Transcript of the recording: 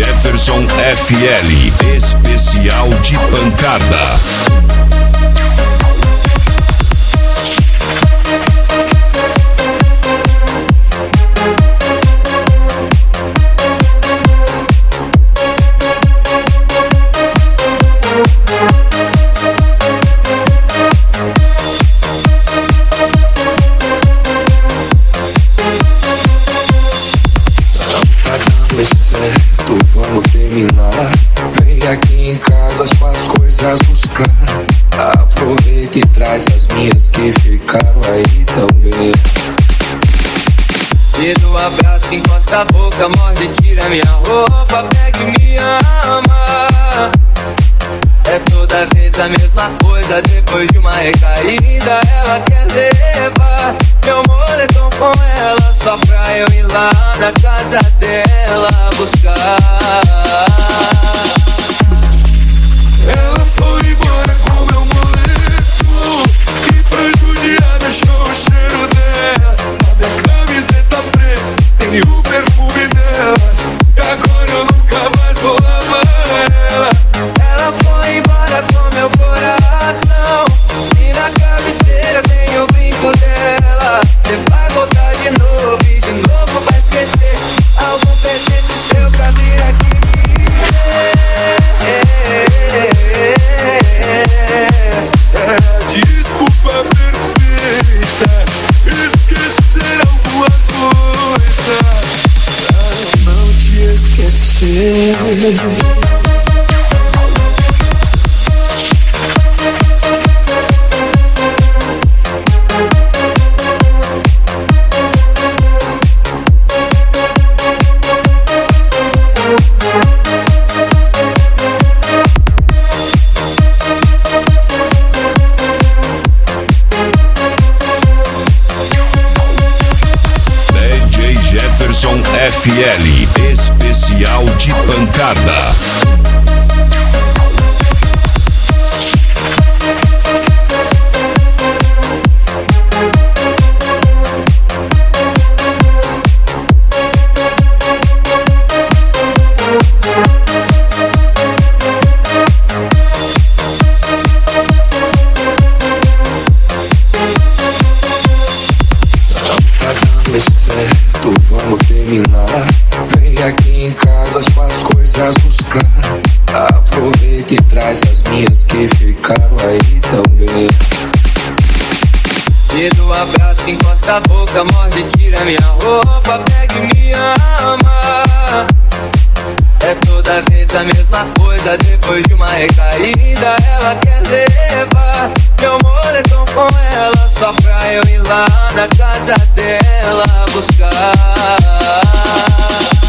Jefferson FL, especial de pancada. Vamos terminar. Vem aqui em casa, as tuas coisas buscar. Aproveita e traz as minhas que ficaram aí também. Me dá um abraço, encosta a boca, morde, tira minha roupa, pega e me ama. É toda vez a mesma coisa, depois de uma recaída ela quer levar meu moletom com ela, só pra eu ir lá na casa dela buscar. Ela foi embora com meu moletom e pra judiar deixou o cheiro dela. A minha camiseta preta tem o perfume dela, e agora eu nunca mais vou lavar ela. Ela foi embora com meu coração e na cabeceira tem o brinco dela. Cê vai voltar de novo e de novo vai esquecer algum presente seu pra vir aqui me desculpa perfeita, esquecer alguma coisa pra não te esquecer. Jefferson FL, especial de pancada. Certo, vamos terminar. Vem aqui em casa, as tuas coisas buscar. Aproveita e traz as minhas que ficaram aí também. Me dá um abraço, encosta a boca, morde, tira minha roupa, pega e me ama. É toda vez a mesma coisa, depois de uma recaída ela quer levar meu moletom com ela, só pra eu ir lá na casa dela buscar.